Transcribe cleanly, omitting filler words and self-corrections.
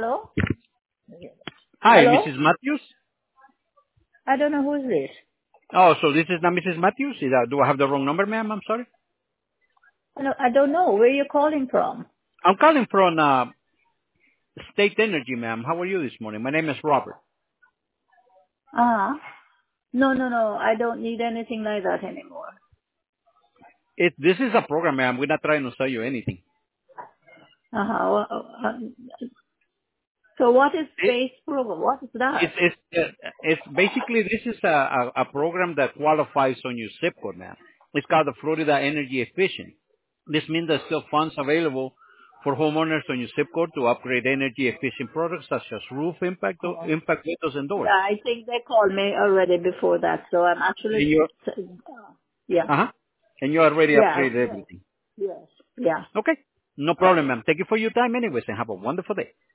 Hello? Hi, Hello? Mrs. Matthews. I don't know who is this. Oh, so this is not Mrs. Matthews? Do I have the wrong number, ma'am? I'm sorry. I don't know. Where are you calling from? I'm calling from State Energy, ma'am. How are you this morning? My name is Robert. Uh-huh. No. I don't need anything like that anymore. This is a program, ma'am. We're not trying to sell you anything. Uh-huh. So what is It, space program? What is that? it's basically this is a program that qualifies on your zip code, ma'am. It's called the Florida Energy Efficient. This means there's still funds available for homeowners on your zip code to upgrade energy efficient products such as roof Oh. impact windows and Yeah, doors. I think they called me already before that, so I'm And actually, you yeah. uh-huh. And you already Yeah. upgraded everything. Yes. Yeah. Okay. No problem, ma'am. Thank you for your time anyways, and have a wonderful day.